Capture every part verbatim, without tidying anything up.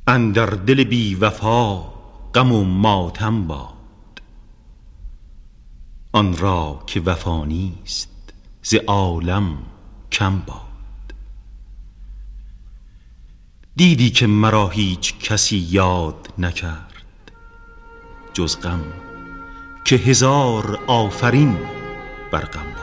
اندر دل بی وفا غم و ماتم باد. آن را که وفا نیست ز عالم کم باد. دیدی که مرا هیچ کسی یاد نکرد جز غم، که هزار آفرین بر غم باد.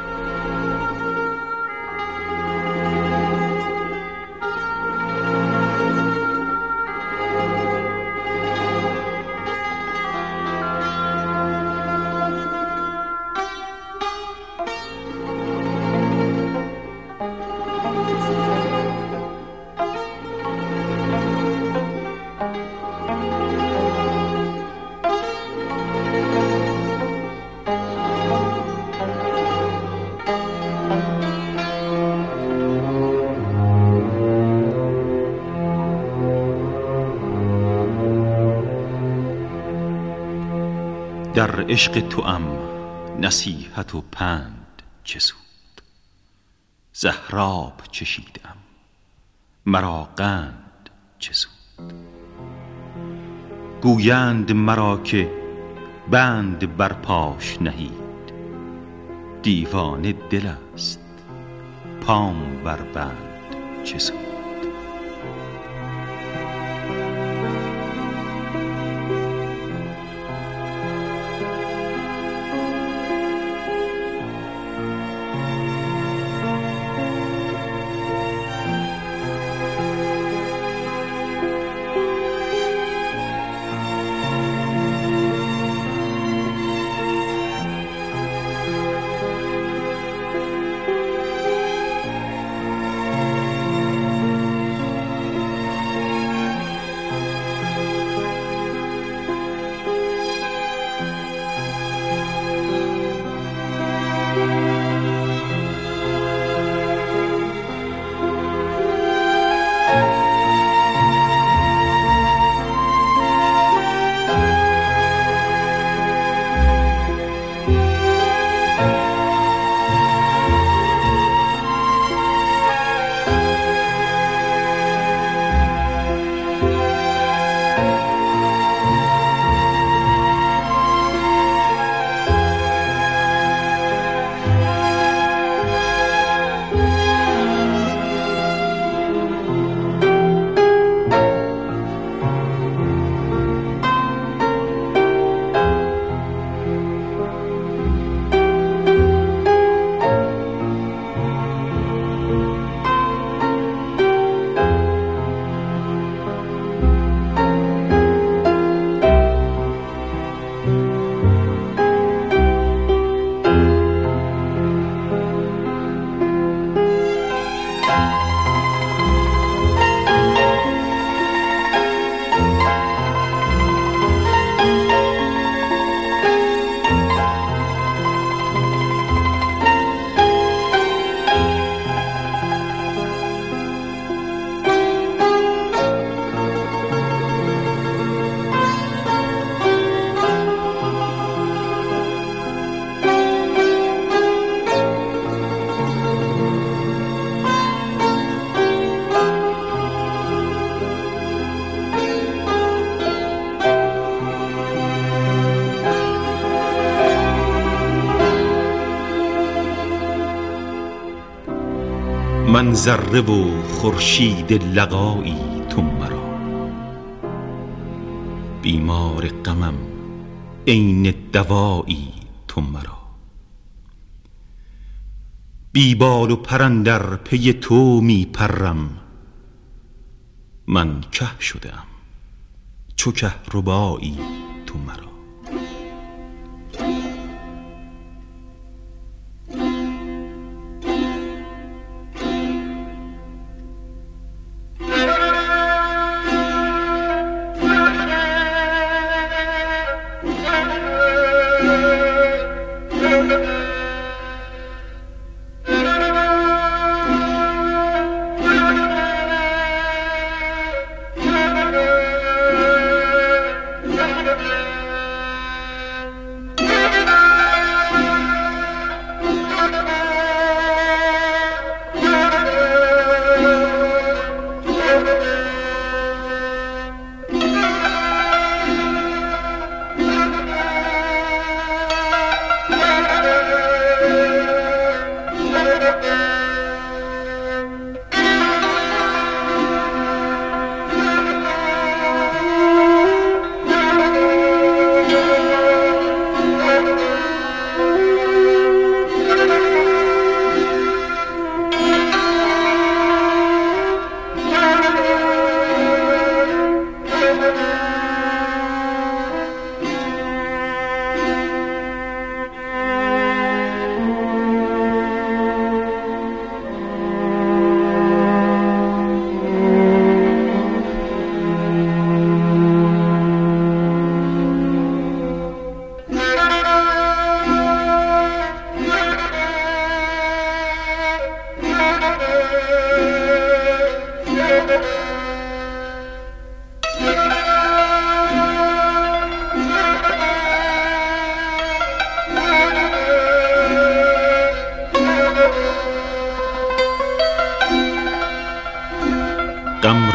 در عشق توام نصیحت و پند چه سود؟ زهراب چشیدم مرا قند چه سود؟ گویند مرا که بند بر پاش نهید، دیوانه دل است پام بر بند چه سود؟ من ذره و خورشید لقایی تو مرا، بیمار غمم عین دوایی تو مرا. بی بال و پر اندر پی تو می پرم، من که شدم چو کهربایی تو مرا.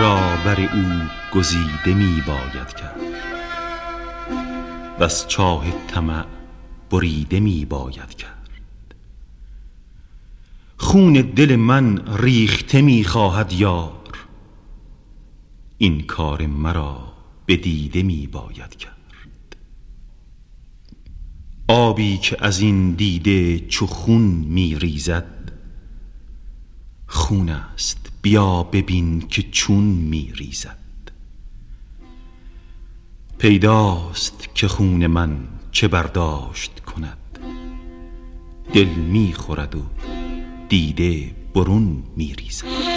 را بر او گزیده می باید کرد و از چاه طمع بریده می باید کرد. خون دل من ریخته می خواهد یار، این کار مرا به دیده می باید کرد. آبی که از این دیده چو خون می ریزد، خون است بیا ببین که چون می ریزد. پیداست که خون من چه برداشت کند، دل می خورد و دیده برون می ریزد.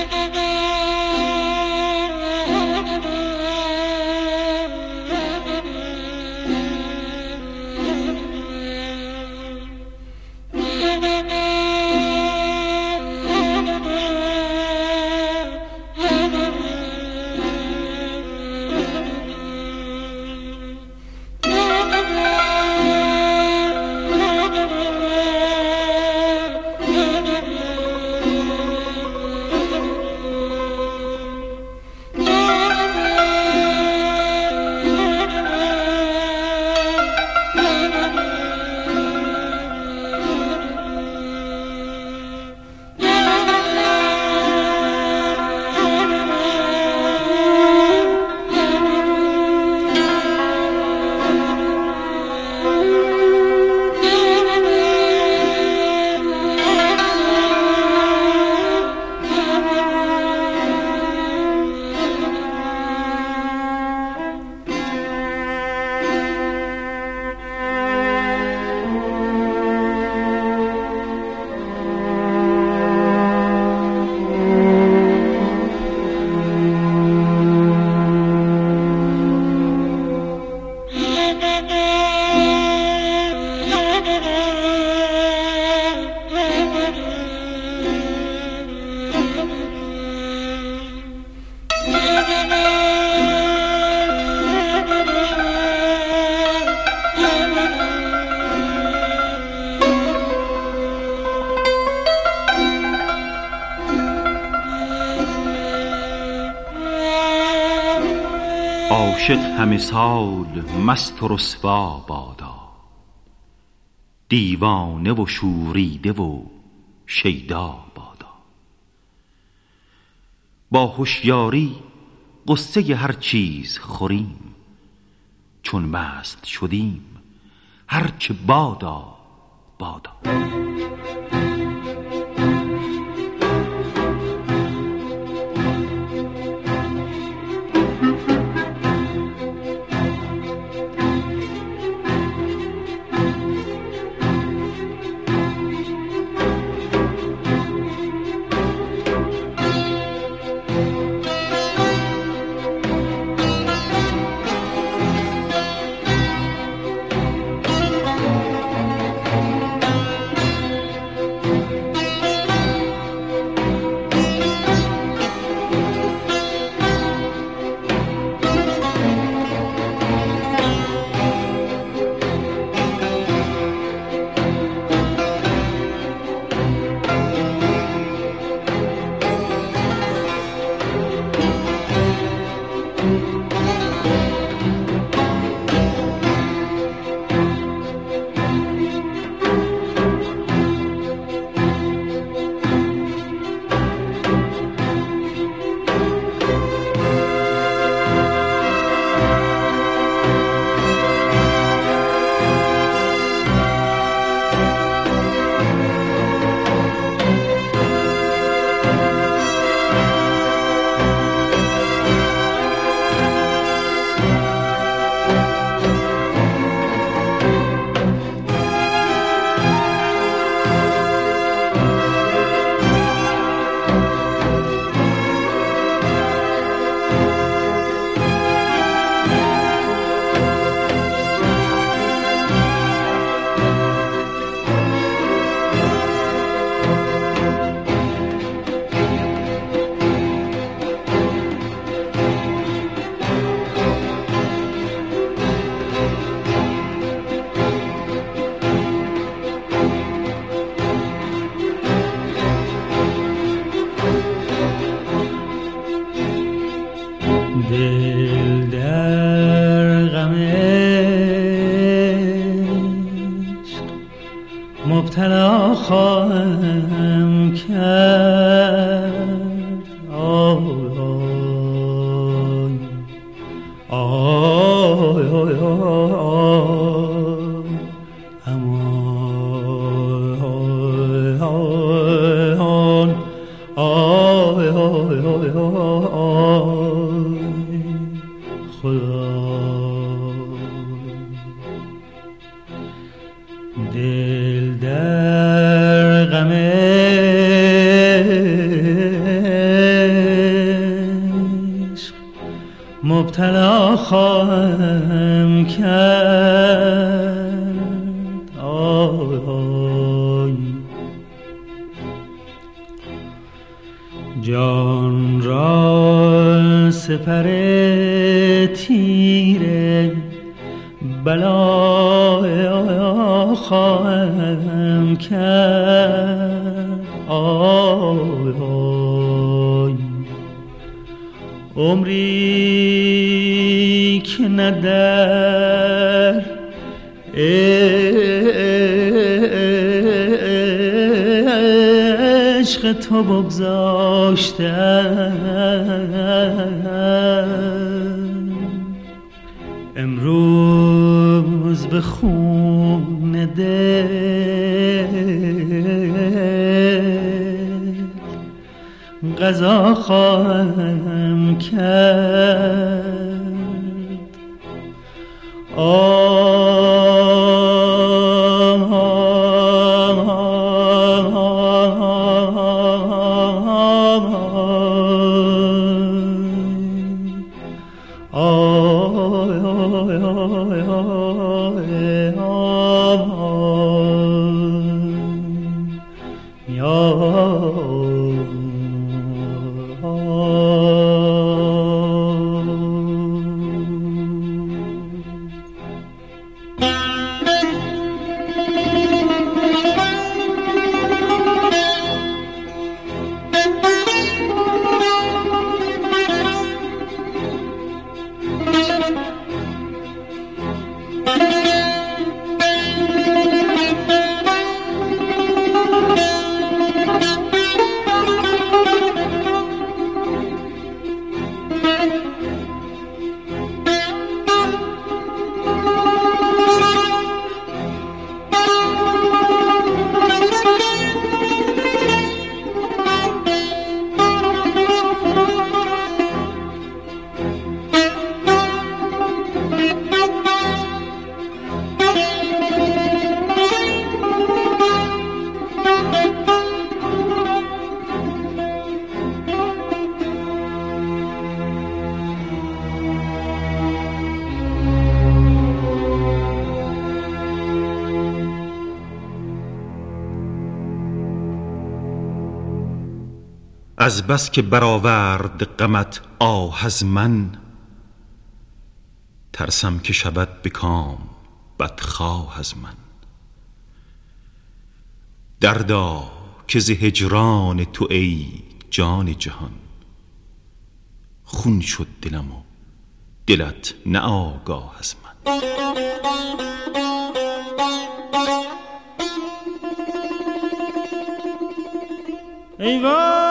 عاشق همه سال مست و رسوا بادا، دیوانه و شوریده و شیدا بادا. با هوشیاری قصه هر چیز خوریم، چون مست شدیم هرچه بادا بادا. دل در غم عشق مبتلا خواهم کرد. آی آی آی آی امان آی آی آی خدا. دل در غم عشق مبتلا خواهم کرد. آی آی جان را سپر تیره بلا خواهم کرد. آی آی عمری که نه در عشق تو بگذاشتم، امروز به خون دل قضا خواهم کرد. از بس که برآورد غمت آه از من، ترسم که شود به کام بدخواه از من. دردا که ز هجران تو ای جان جهان، خون شد دلم و دلت نه آگاه از من. ای وای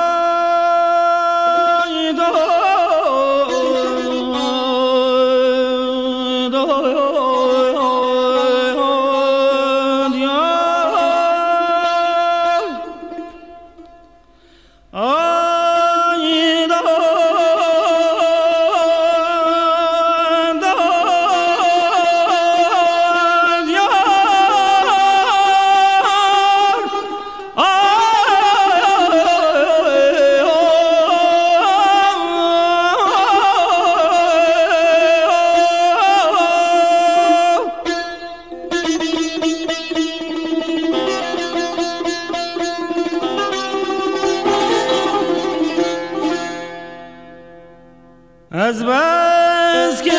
از بس که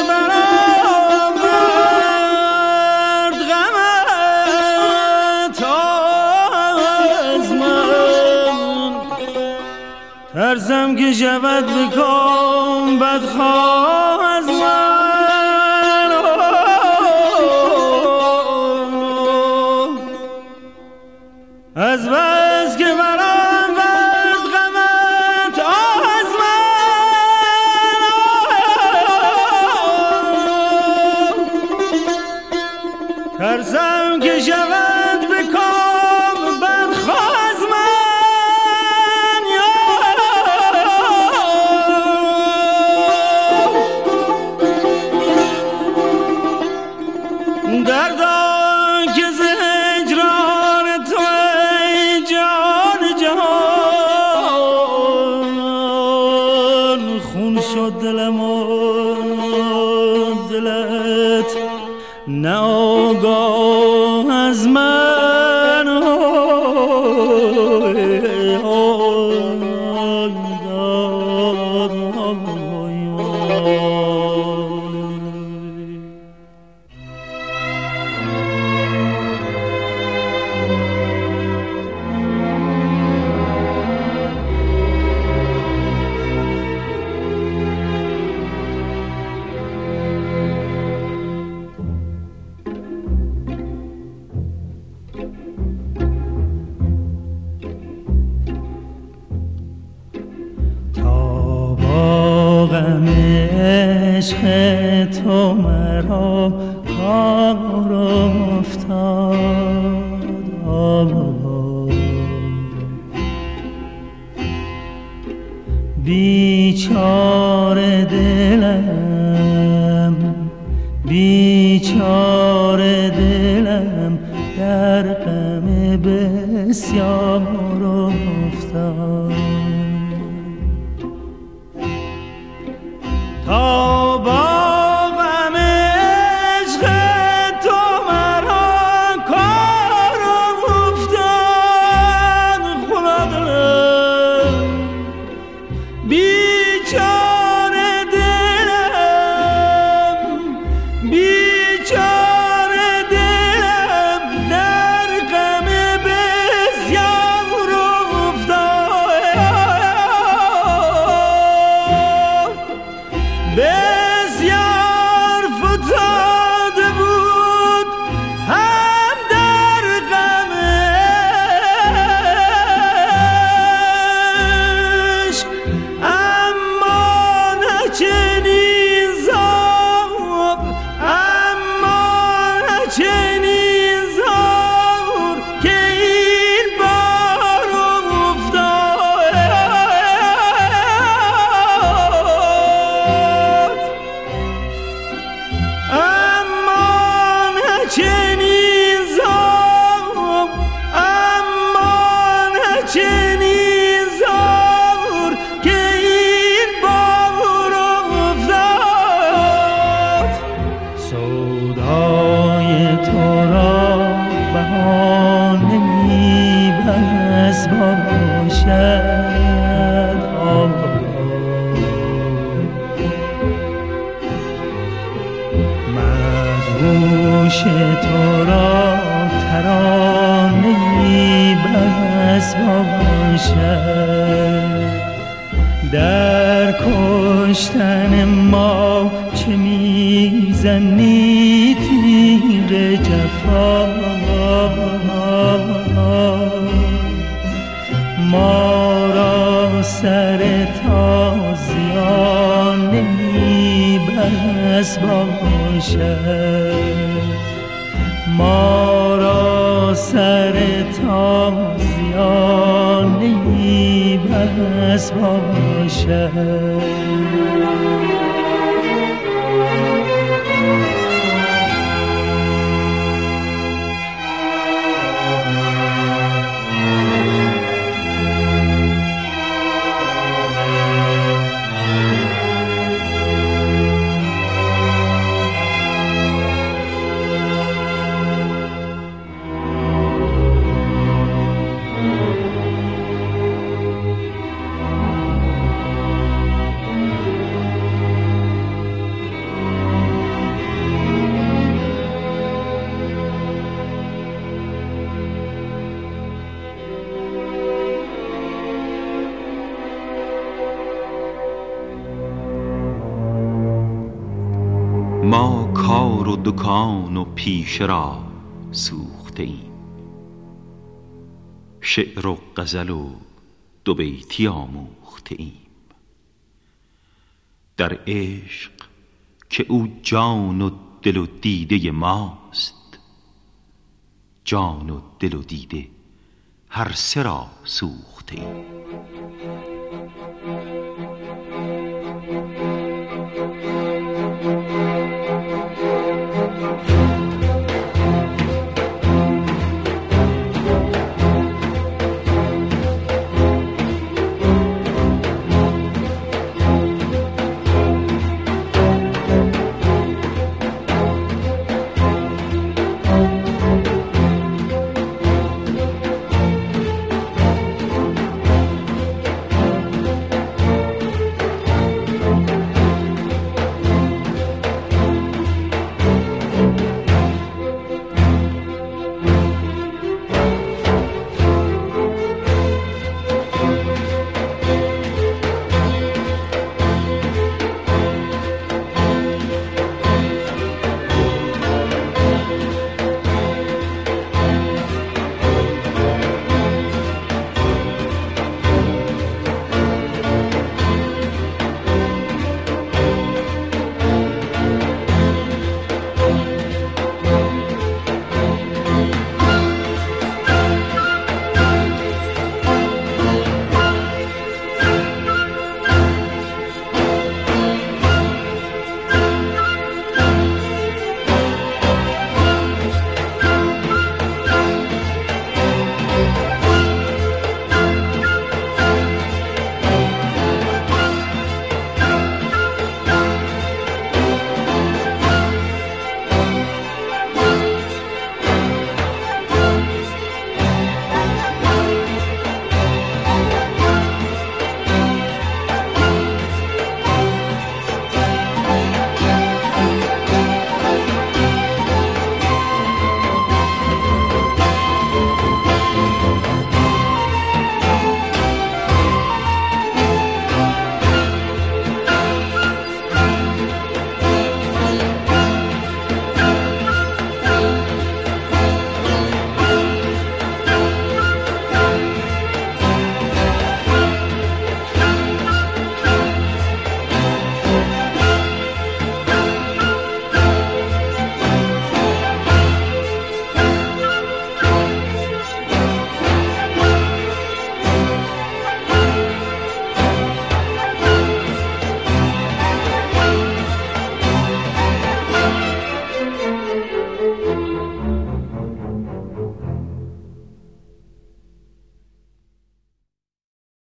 برآورد غمت از من، ترسم که شود به کام بدخواه بخواه از من، از بس که برام ورد غمت از من، ترسم که شود به کام بدخواه از من، دردا که زجران تو ای جان جهان، خون شد دلم و دلت نه آگاه از من. عشق تو مرا کار افتاد، بیچاره دلم بیچاره دلم در غم بسیار افتاد. تا با غم عشق تو مرا کار افتاد، خدا دلم بیچاره دلم بیچاره دلم در غم بسیار افتاد. بسیار فتاده بود هم در غم عشق، اما نه چنین زار اما نه چنین زار که این بار افتاد. اما نه چنین زار اما نه چنین زار که این بار افتاد. سودای تو را بهانه می بس باشد، مدهوش تو را ترانه‌ای بس باشد. در کشتن ما چه میزنی تیر جفا، ما را سر تازیانه بس باشد، ما را سر تازیانه بس باشد. ما کار و دکان و پیشه را سوخته ایم، شعر و غزل و دو بیتی آموخته ایم. در عشق که او جان و دل و دیده ماست، جان و دل و دیده هر سه را سوخته ایم. Thank you.